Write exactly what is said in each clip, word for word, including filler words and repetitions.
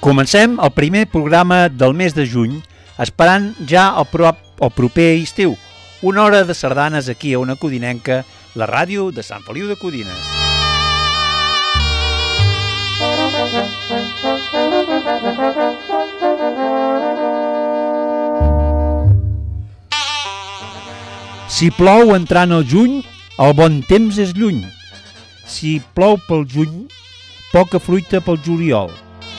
Comencem el primer programa del mes de juny, esperant ja el, pro el proper estiu, una hora de sardanes aquí a Ona Codinenca, la ràdio de Sant Feliu de Codines. Si plou entrant al juny, el bon temps és lluny. Si plou pel juny, poca fruita pel juliol.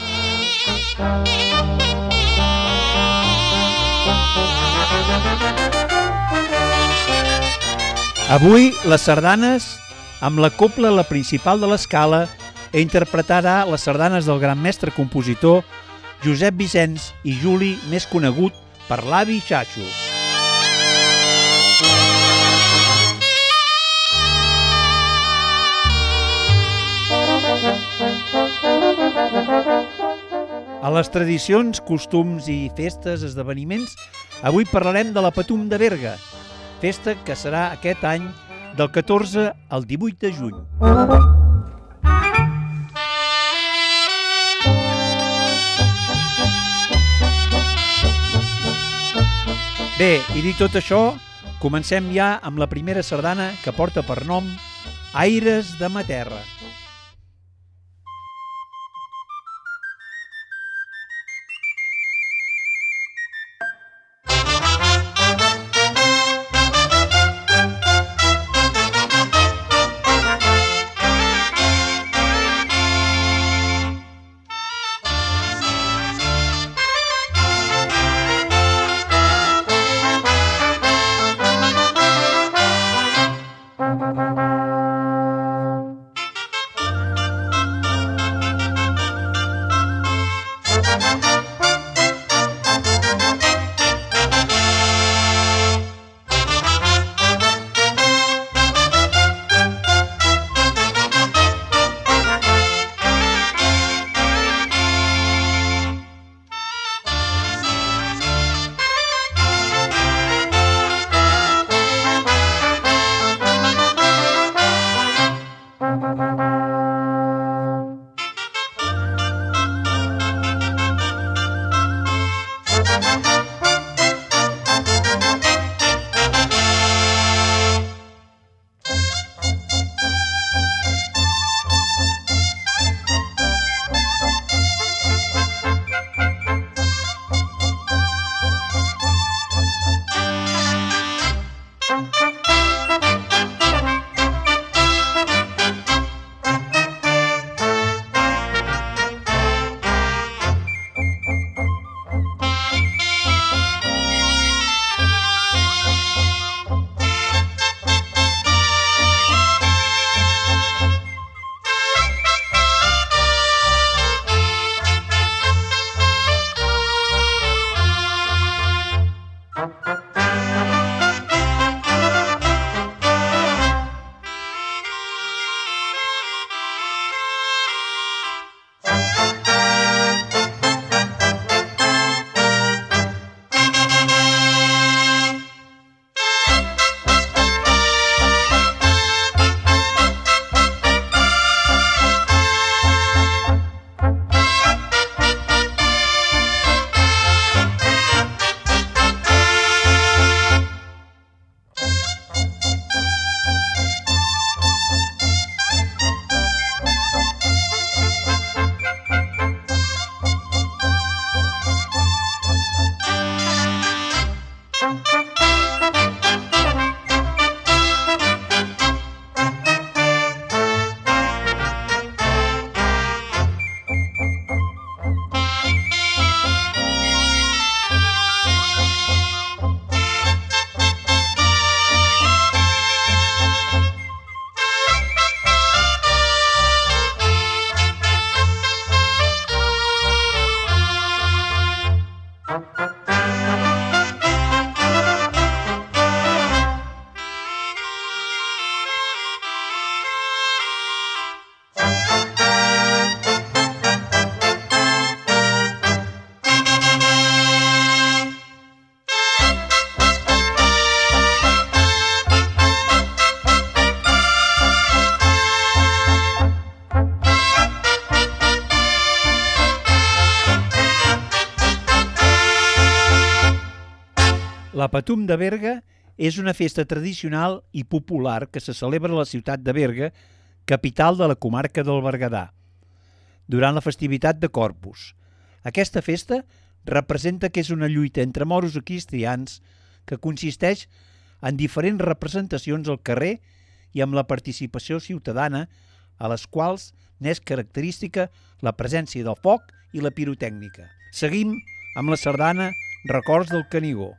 Avui les sardanes, amb la cobla La Principal de l'Escala, interpretarà les sardanes del gran mestre compositor Josep Vicenç i Juli, més conegut per l'Avi Xaxo. A les tradicions, costums i festes, esdeveniments, avui parlarem de la Patum de Berga, festa que serà aquest any del catorze al divuit de juny. Bé, i dit tot això, comencem ja amb la primera sardana que porta per nom Aires de ma terra. La Patum de Berga és una festa tradicional i popular que se celebra a la ciutat de Berga, capital de la comarca del Berguedà, durant la festivitat de Corpus. Aquesta festa representa que és una lluita entre moros i cristians que consisteix en diferents representacions al carrer i amb la participació ciutadana, a les quals n'és característica la presència del foc i la pirotècnica. Seguim amb la sardana Records del Canigó.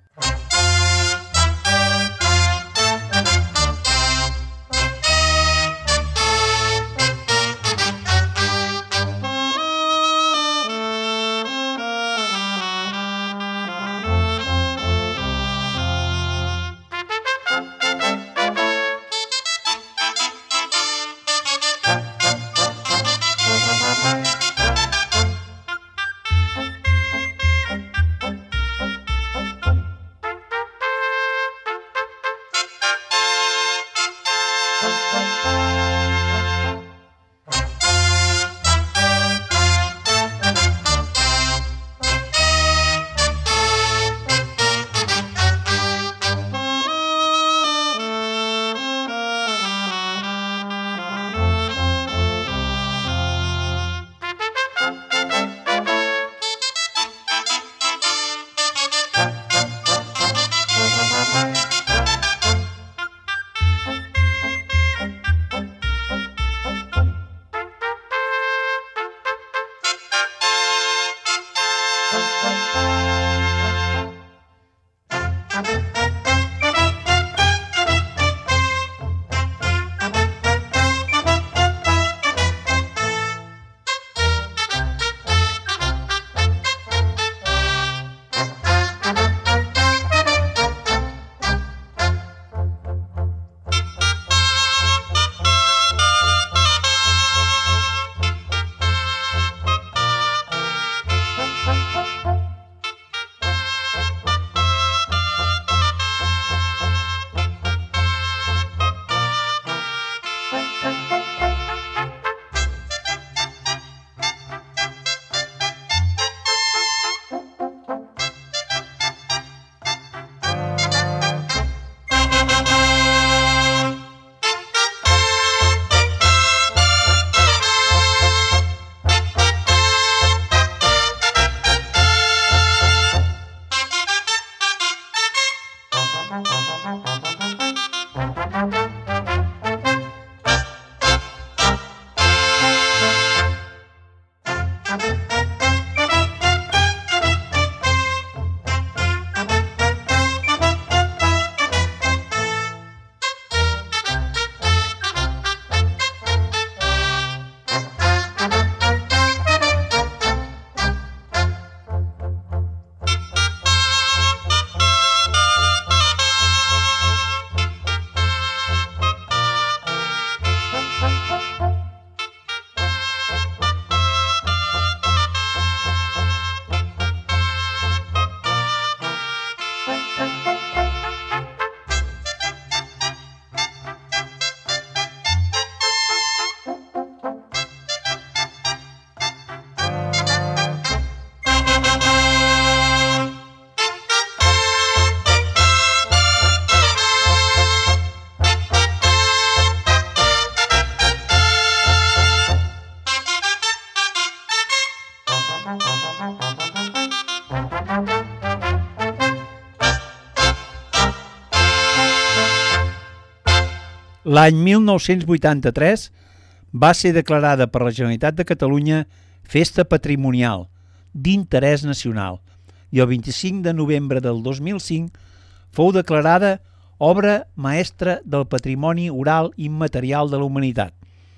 L'any mil nou-cents vuitanta-tres va ser declarada per la Generalitat de Catalunya Festa Patrimonial d'interès nacional i el vint-i-cinc de novembre del dos mil cinc fou declarada Obra Maestra del Patrimoni Oral Immaterial de la Humanitat.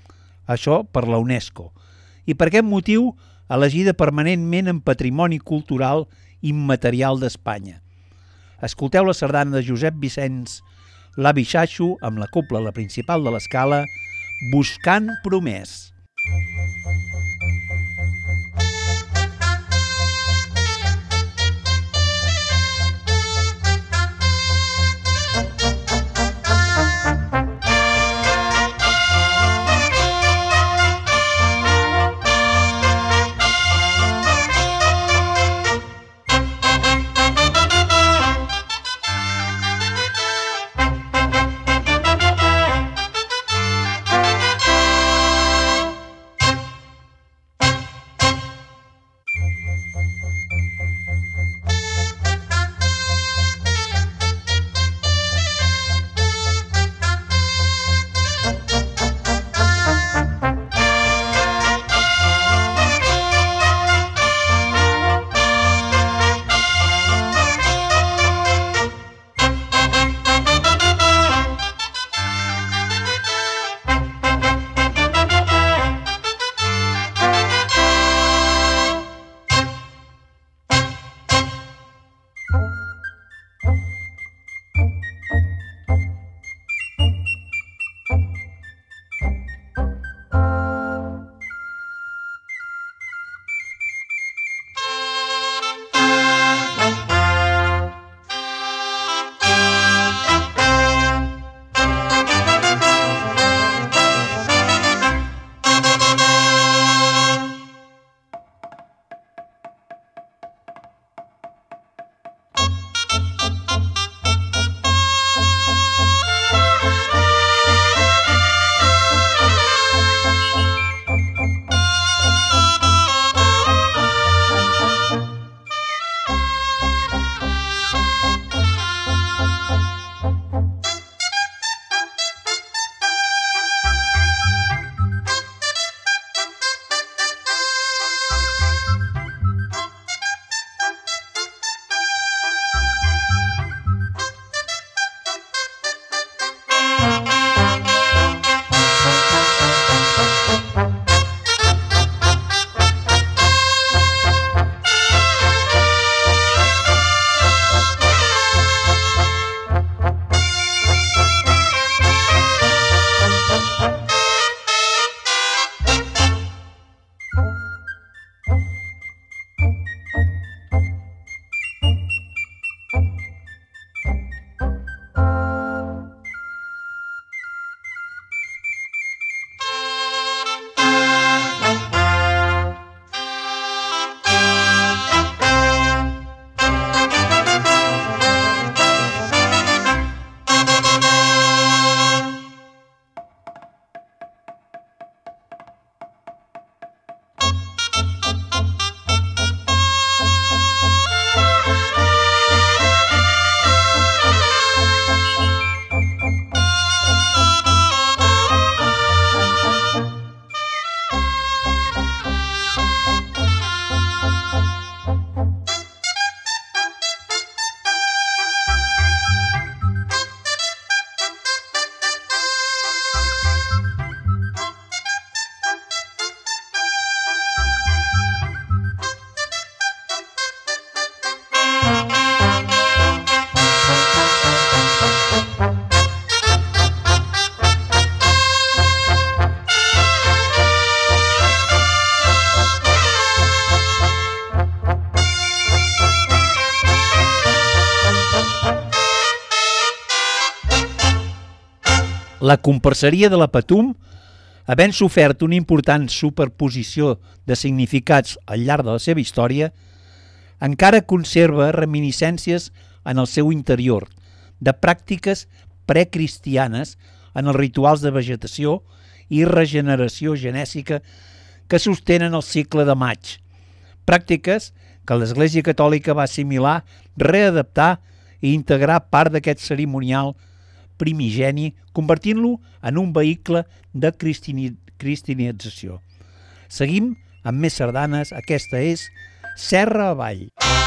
Això per la UNESCO. I per aquest motiu elegida permanentment en Patrimoni Cultural Immaterial d'Espanya. Escolteu la sardana de Josep Vicenç L'avi Xaxo amb la cobla la principal de l'escala Buscant Promès. La comparseria de la Patum, havent sofert una important superposició de significats al llarg de la seva història, encara conserva reminiscències en el seu interior de pràctiques precristianes en els rituals de vegetació i regeneració genèsica que sostenen el cicle de maig, pràctiques que l'Església Catòlica va assimilar, readaptar i integrar part d'aquest cerimonial primigeni, convertint-lo en un vehicle de cristianització. Seguim amb més sardanes, aquesta és Serra Avall.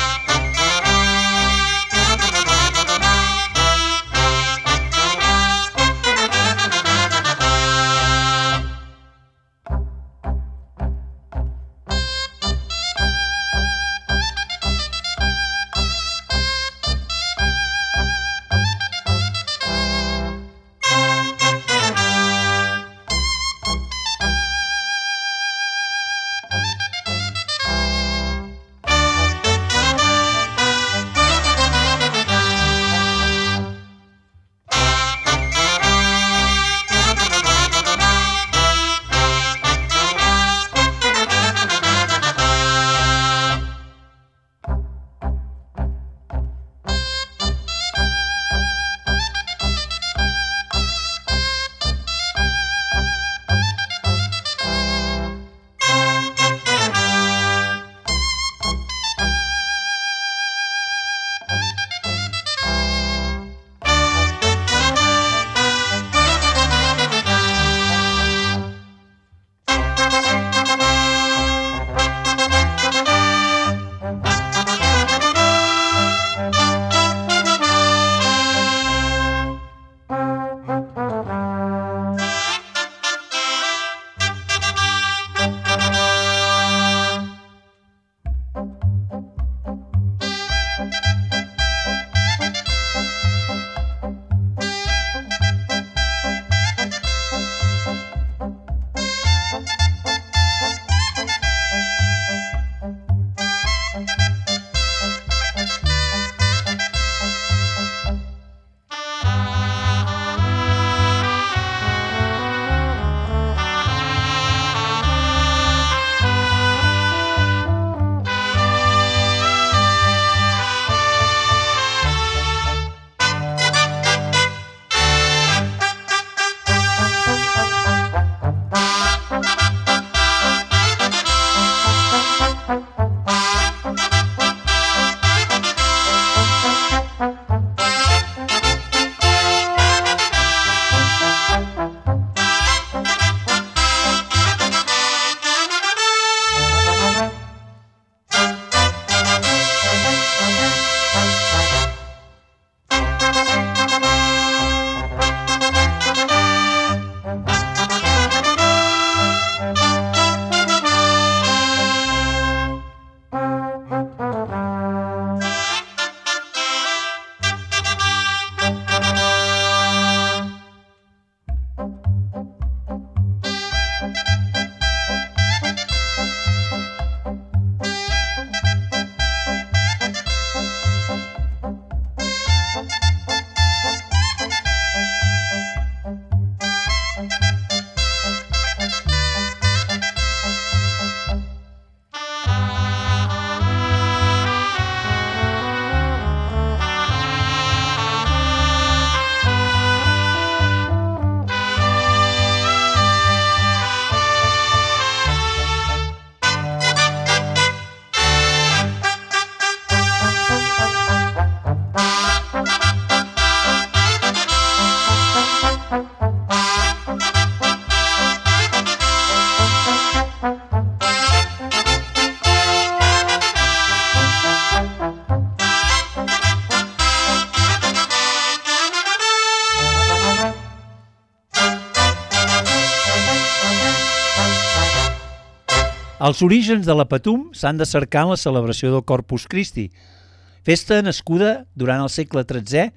Els orígens de la Patum s'han de cercar en la celebració del Corpus Christi, festa nascuda durant el segle tretzè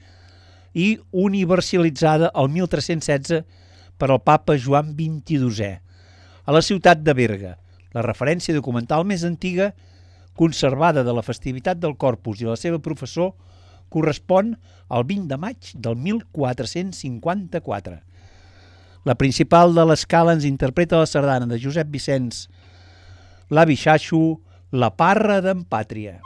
i universalitzada el mil tres-cents setze per al papa Joan vint-i-dosè, a la ciutat de Berga. La referència documental més antiga conservada de la festivitat del Corpus i la seva professor correspon al vint de maig del mil quatre-cents cinquanta-quatre. La principal de l'Escala ens interpreta la sardana de Josep Vicenç, l'avi Xaxo, La parra d'en Pàtria.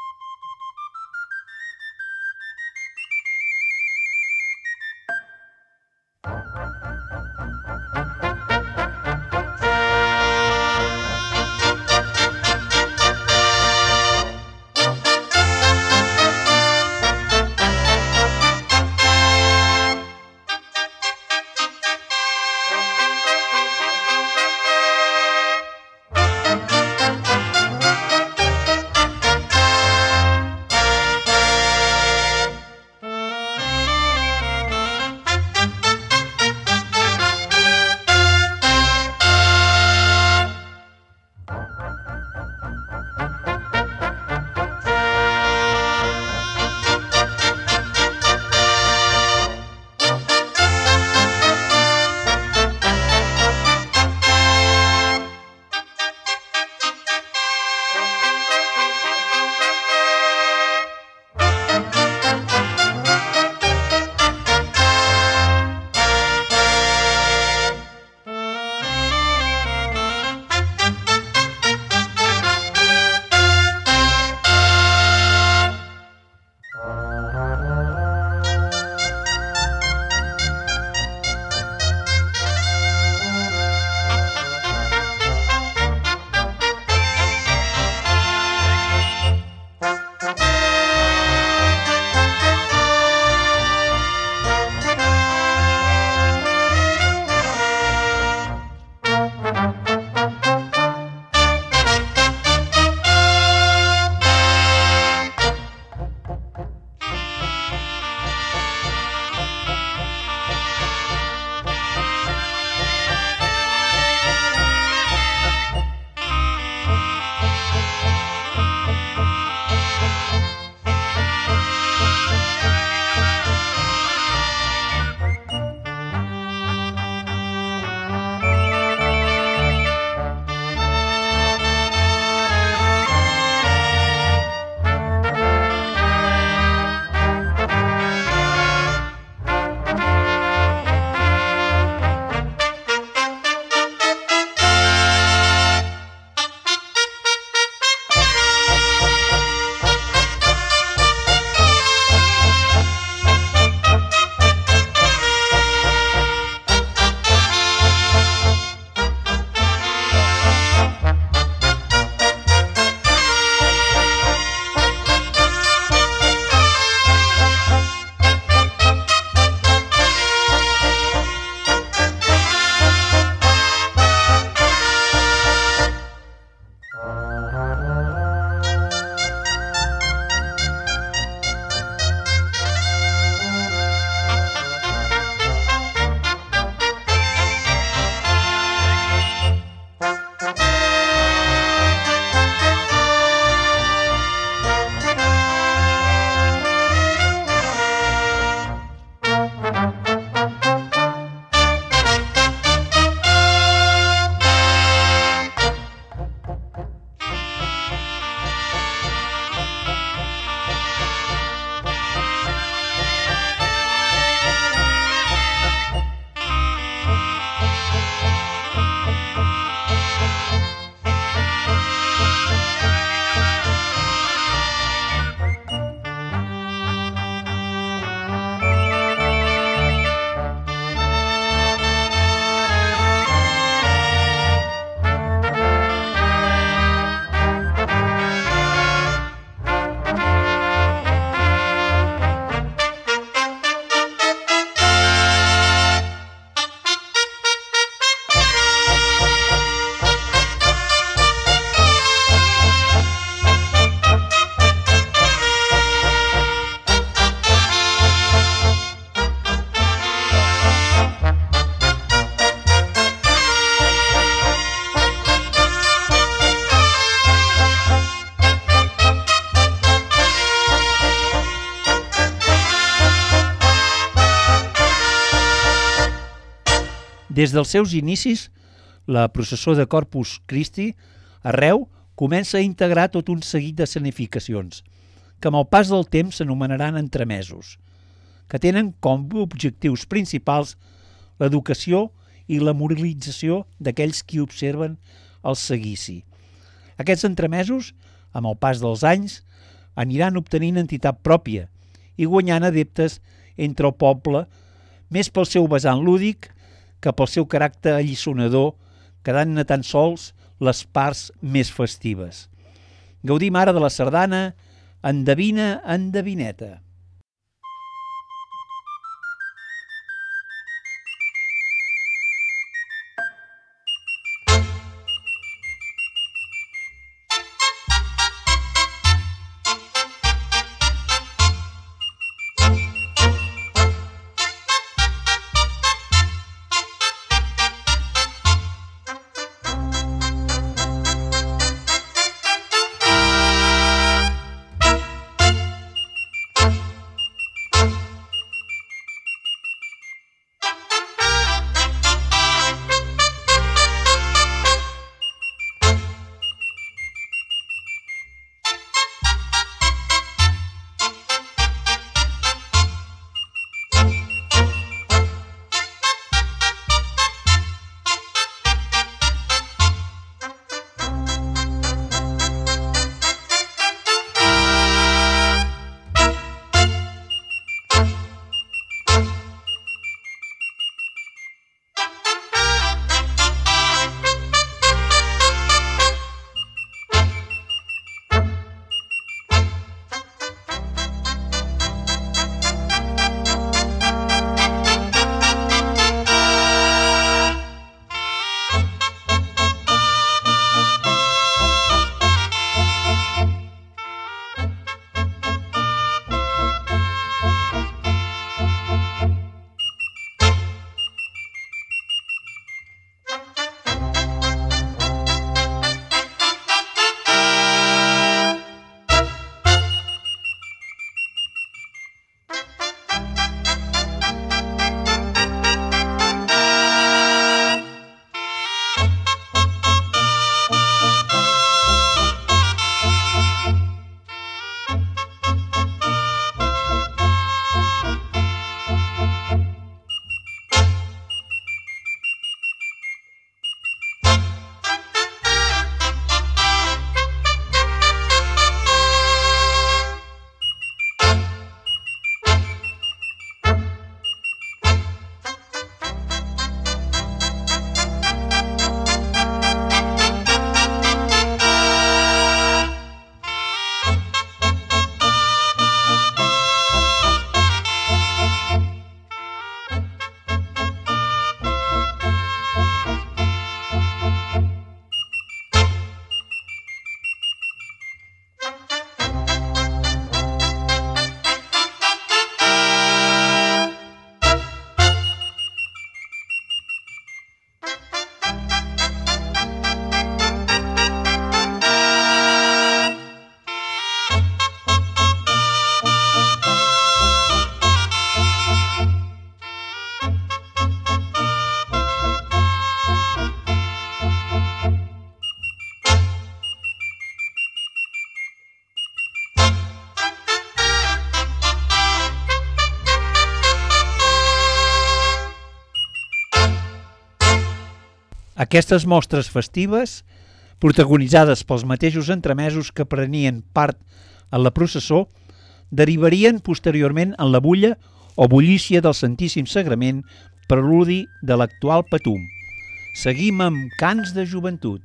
Des dels seus inicis, la processó de Corpus Christi arreu comença a integrar tot un seguit de escenificacions, que amb el pas del temps s'anomenaran entremesos, que tenen com a objectius principals l'educació i la moralització d'aquells qui observen el seguici. Aquests entremesos, amb el pas dels anys, aniran obtenint entitat pròpia i guanyant adeptes entre el poble, més pel seu vessant lúdic que pel seu caràcter alliçonador, quedant-ne tan sols les parts més festives. Gaudim ara de la sardana Endevina, endevineta. Aquestes mostres festives, protagonitzades pels mateixos entremesos que prenien part en la processó, derivarien posteriorment en la bulla o bullícia del Santíssim Sagrament, preludi de l'actual Patum. Seguim amb Cants de Joventut.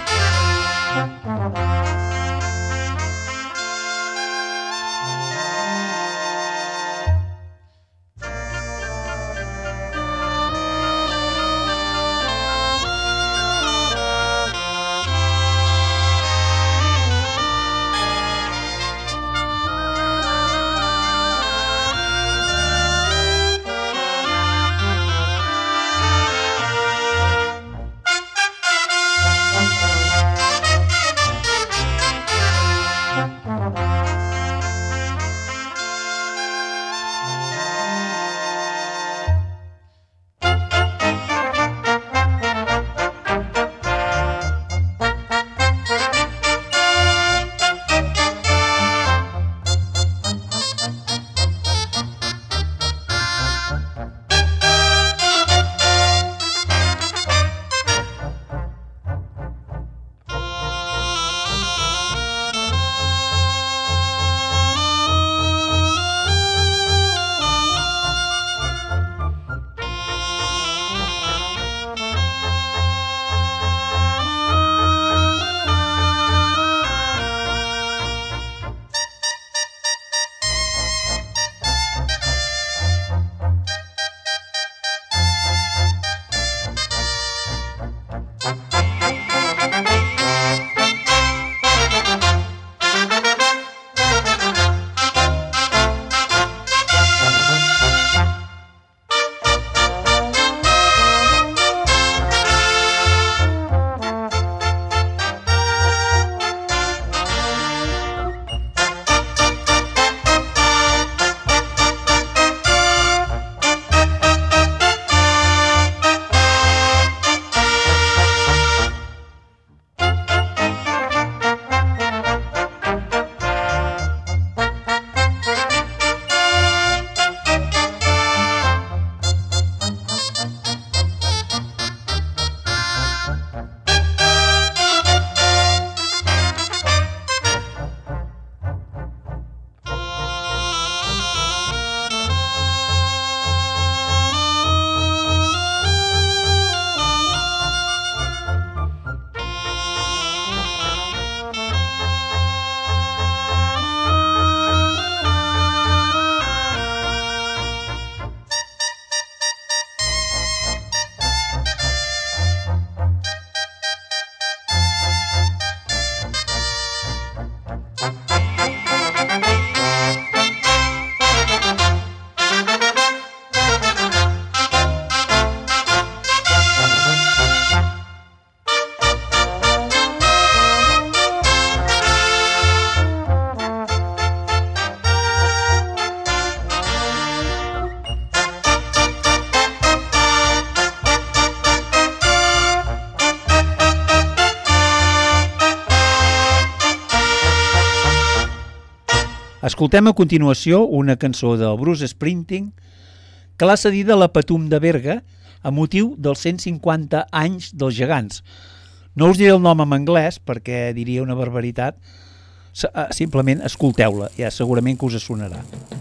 Thank you. Escoltem a continuació una cançó del Bruce Springsteen que l'ha cedida la Patum de Berga a motiu dels cent cinquanta anys dels gegants. No us diré el nom en anglès perquè diria una barbaritat, simplement escolteu-la, ja segurament que us sonarà.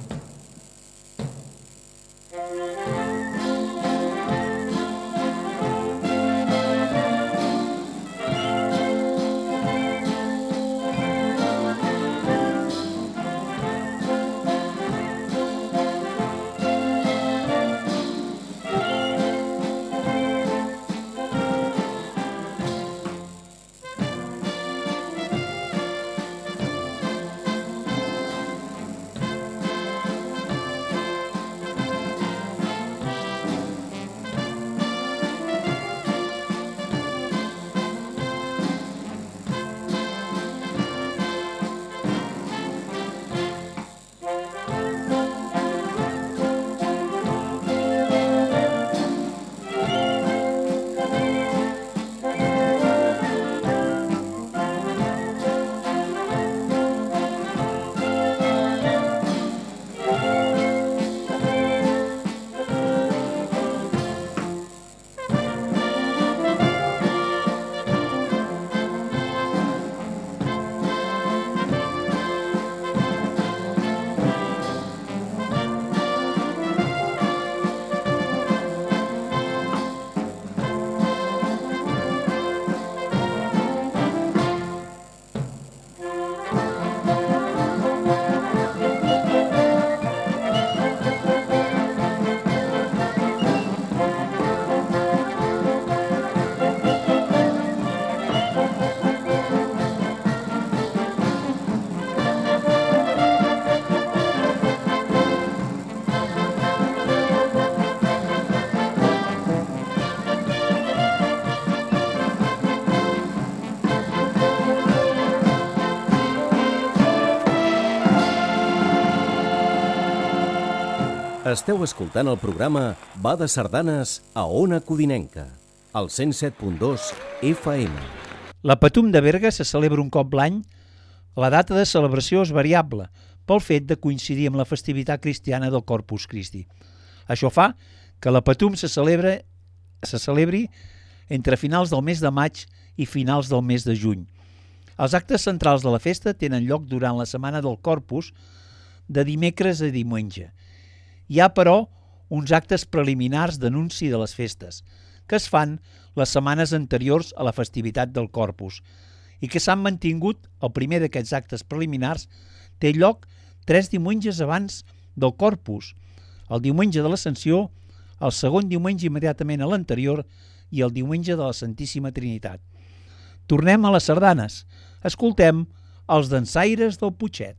Esteu escoltant el programa Va de Sardanes a Ona Codinenca, al cent set punt dos F M. La Patum de Berga se celebra un cop l'any. La data de celebració és variable pel fet de coincidir amb la festivitat cristiana del Corpus Christi. Això fa que la Patum se, celebra, se celebri entre finals del mes de maig i finals del mes de juny. Els actes centrals de la festa tenen lloc durant la setmana del Corpus, de dimecres a diumenge. Hi ha, però, uns actes preliminars d'anunci de les festes, que es fan les setmanes anteriors a la festivitat del Corpus, i que s'han mantingut. El primer d'aquests actes preliminars té lloc tres diumenges abans del Corpus, el diumenge de l'Ascensió, el segon diumenge immediatament a l'anterior i el diumenge de la Santíssima Trinitat. Tornem a les sardanes. Escoltem els dansaires del Putxet.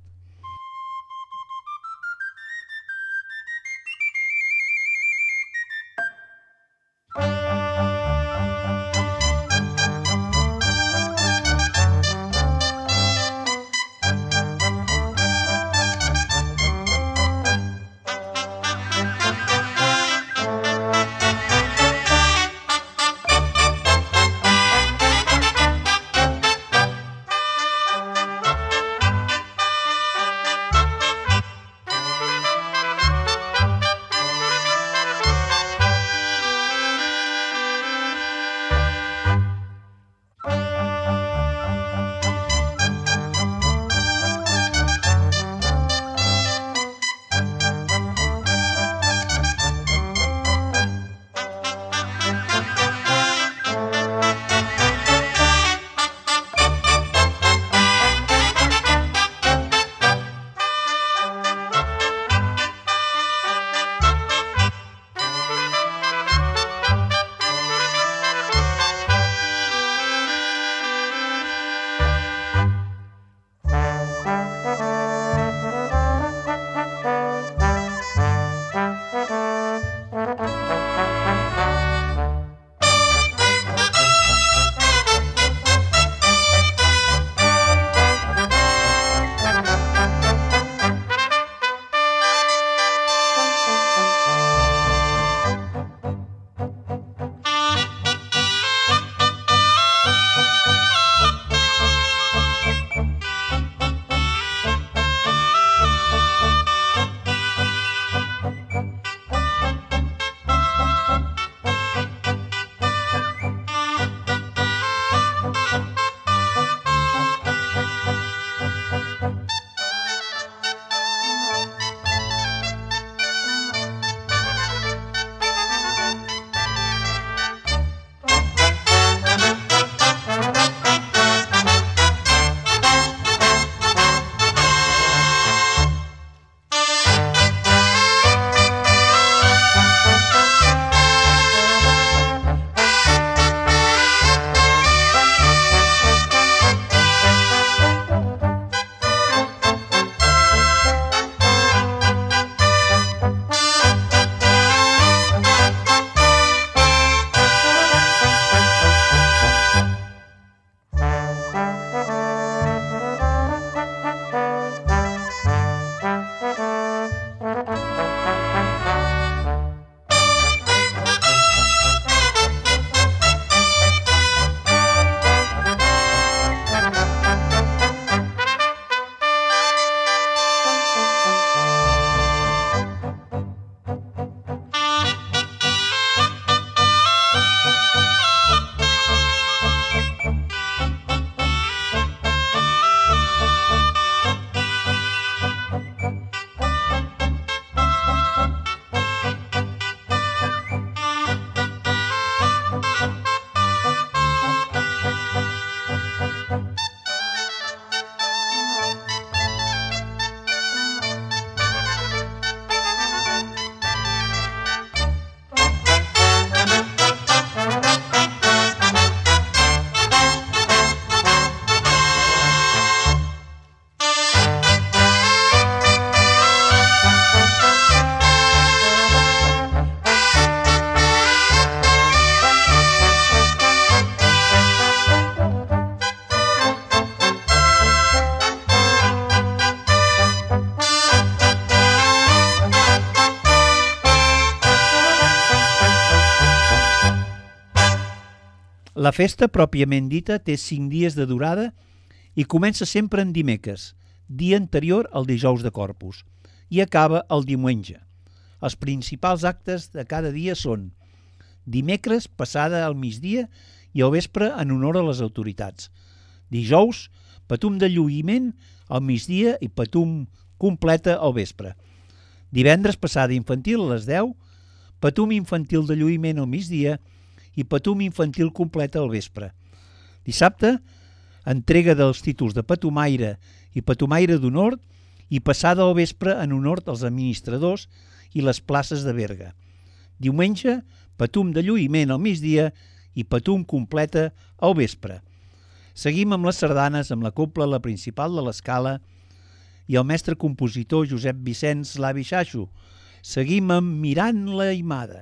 La festa, pròpiament dita, té cinc dies de durada i comença sempre en dimecres, dia anterior al dijous de Corpus, i acaba el diumenge. Els principals actes de cada dia són dimecres, passada al migdia i al vespre en honor a les autoritats. Dijous, patum de lluïment al migdia i patum completa al vespre. Divendres, passada infantil a les deu, patum infantil de lluïment al migdia i patum infantil completa al vespre. Dissabte, entrega dels títols de patumaire i patumaire d'honor i passada al vespre en honor als administradors i les places de Berga. Diumenge, patum de lluïment al migdia i patum completa al vespre. Seguim amb les sardanes amb la cobla la principal de l'escala i el mestre compositor Josep Vicenç Lavi Xaxo. Seguim amb Mirant la Imada.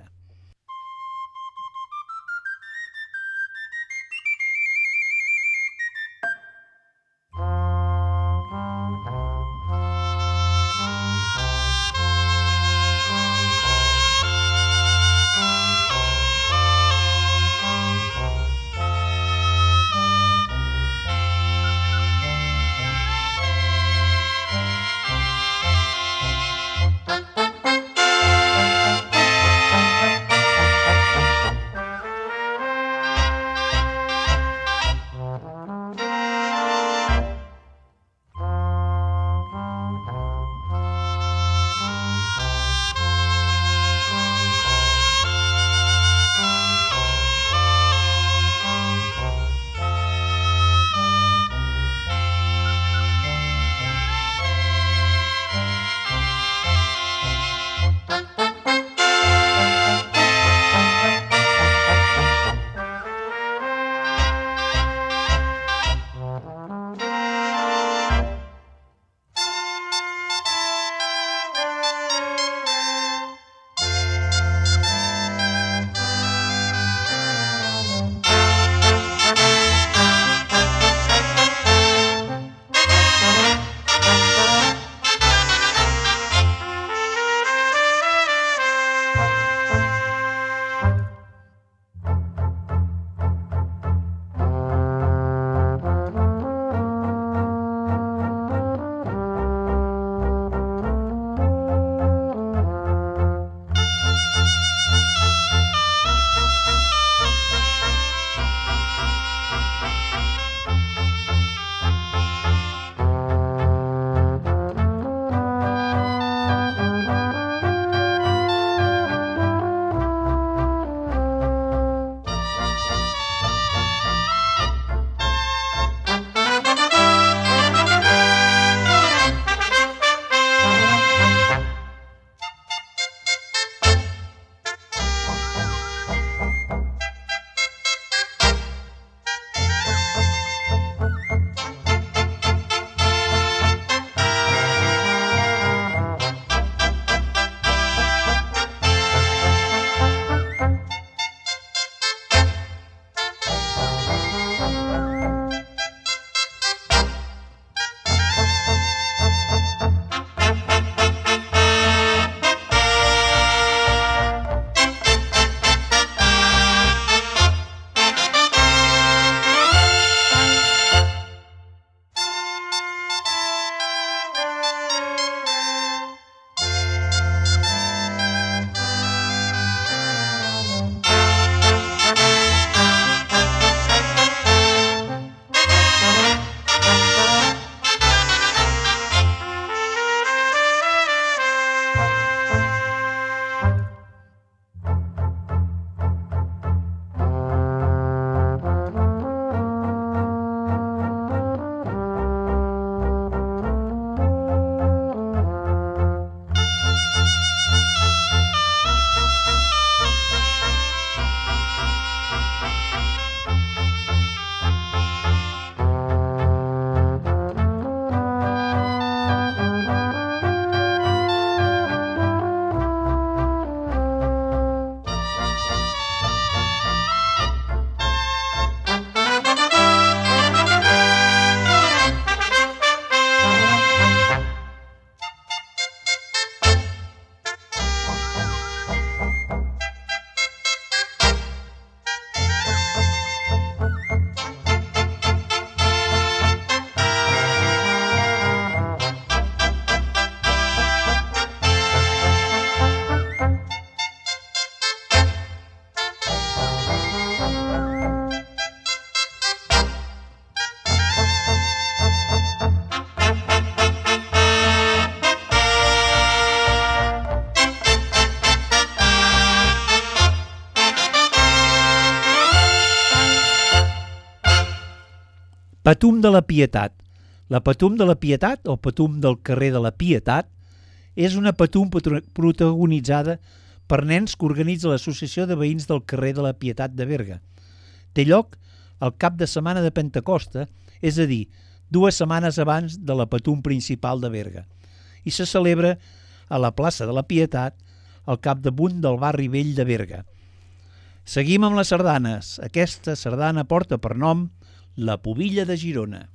Patum de la Pietat. La Patum de la Pietat, o Patum del carrer de la Pietat, és una patum protagonitzada per nens que organitza l'Associació de Veïns del carrer de la Pietat de Berga. Té lloc el cap de setmana de Pentecosta, és a dir, dues setmanes abans de la patum principal de Berga, i se celebra a la plaça de la Pietat, al capdamunt del barri vell de Berga. Seguim amb les sardanes. Aquesta sardana porta per nom La Pubilla de Girona.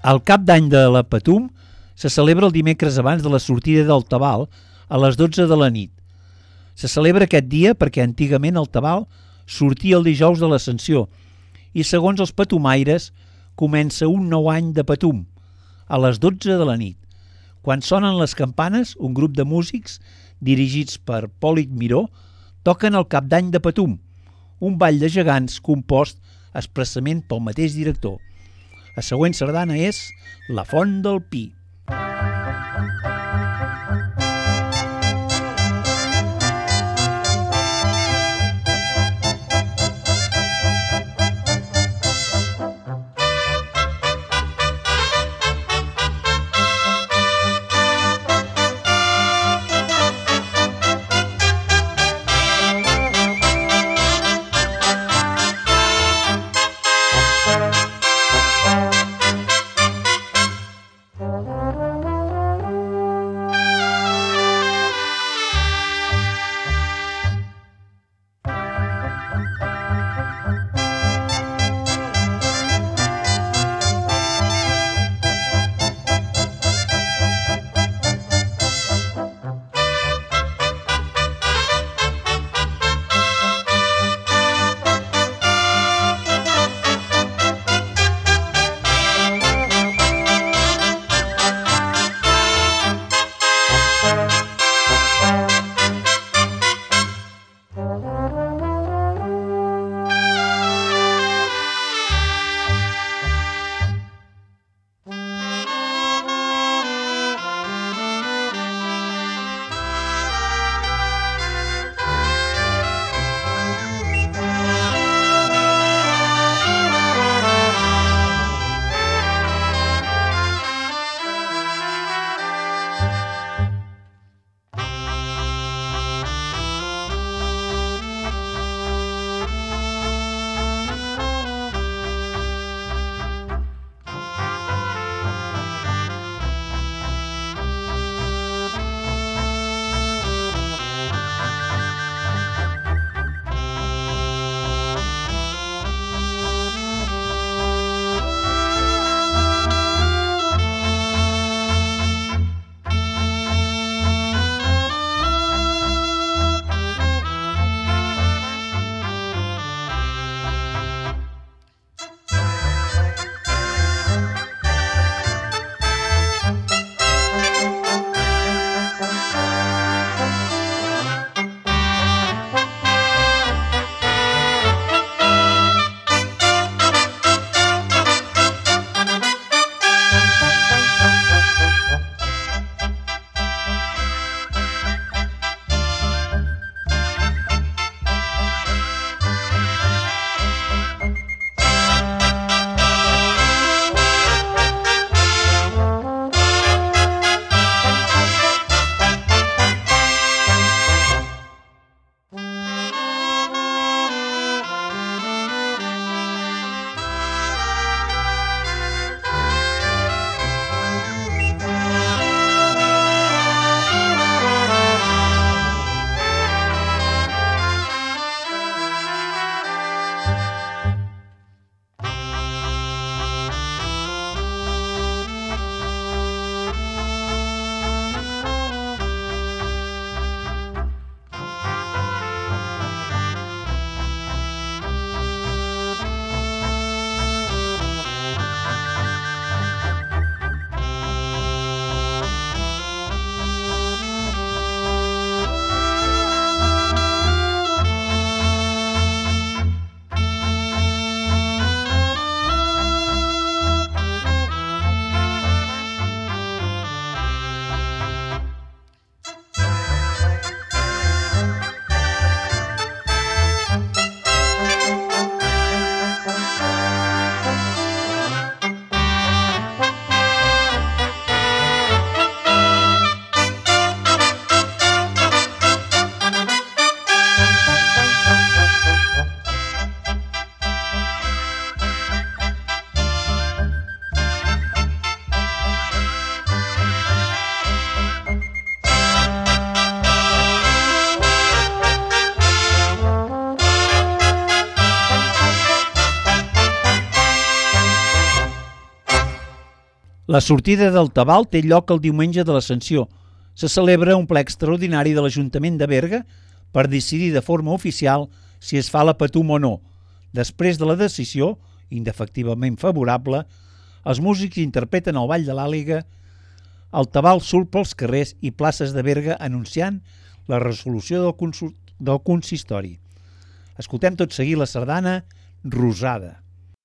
El Cap d'Any de la Patum se celebra el dimecres abans de la sortida del tabal a les dotze de la nit. Se celebra aquest dia perquè antigament el tabal sortia el dijous de l'Ascensió i segons els patumaires comença un nou any de Patum a les dotze de la nit. Quan sonen les campanes, un grup de músics dirigits per Pòlit Miró toquen el Cap d'Any de Patum, un ball de gegants compost expressament pel mateix director. La següent sardana és La Font del Pi. Thank you. La sortida del Tabal té lloc el diumenge de l'Ascensió. Se celebra un ple extraordinari de l'Ajuntament de Berga per decidir de forma oficial si es fa la Patum o no. Després de la decisió, indefectivament favorable, els músics interpreten el Ball de l'Àliga. El Tabal surt pels carrers i places de Berga anunciant la resolució del, consult... del consistori. Escoltem tot seguit la sardana Rosada.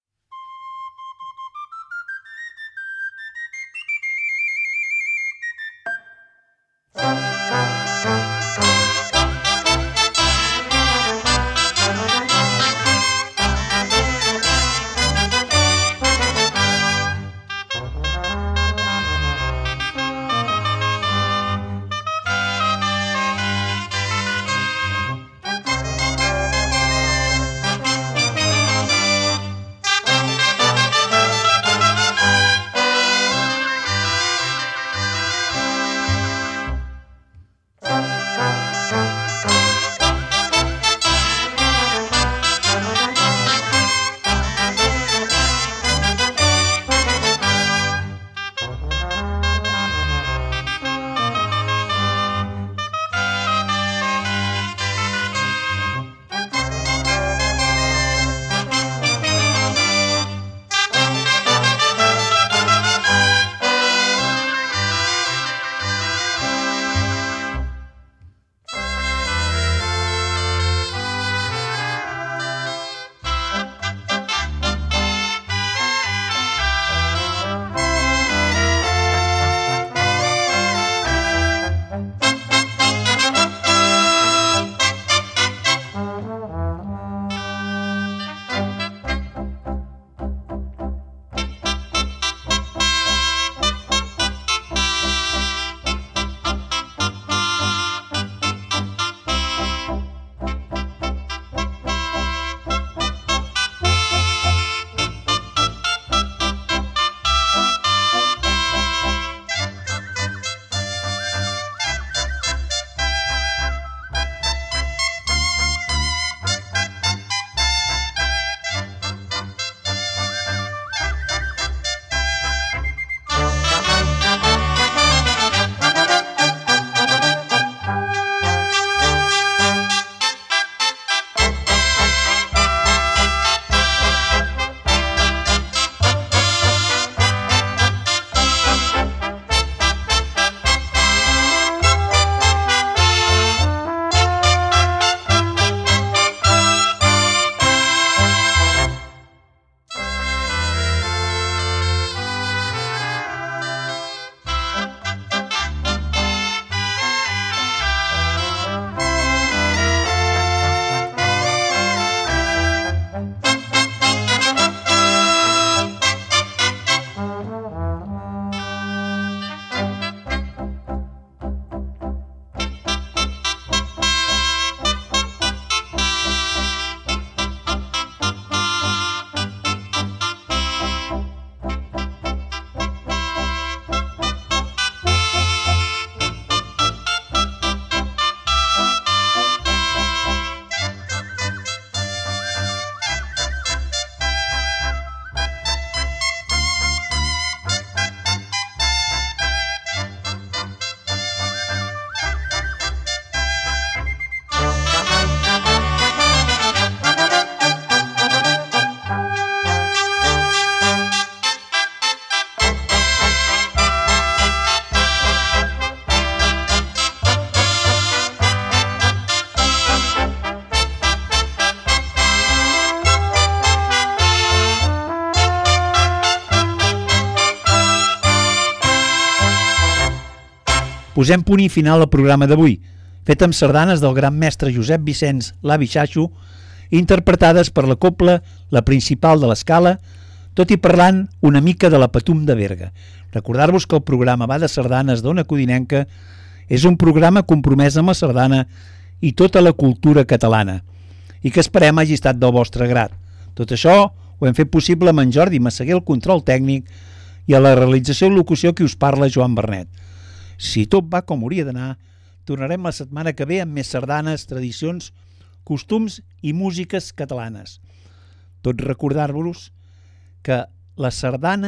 Posem punt i final al programa d'avui, fet amb sardanes del gran mestre Josep Vicenç l'Avi Xaxo, interpretades per la cobla La Principal de l'Escala, tot i parlant una mica de la Patum de Berga. Recordar-vos que el programa Va de Sardanes d'Ona Codinenca és un programa compromès amb la sardana i tota la cultura catalana, i que esperem hagi estat del vostre grat. Tot això ho hem fet possible amb en Jordi Massaguer, el control tècnic, i a la realització i locució qui us parla, Joan Bernet. Si tot va com hauria d'anar, tornarem la setmana que ve amb més sardanes, tradicions, costums i músiques catalanes. Tot recordar-vos que la sardana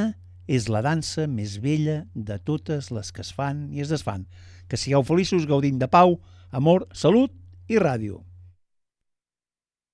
és la dansa més bella de totes les que es fan i es desfan. Que sigueu feliços gaudint de pau, amor, salut i ràdio.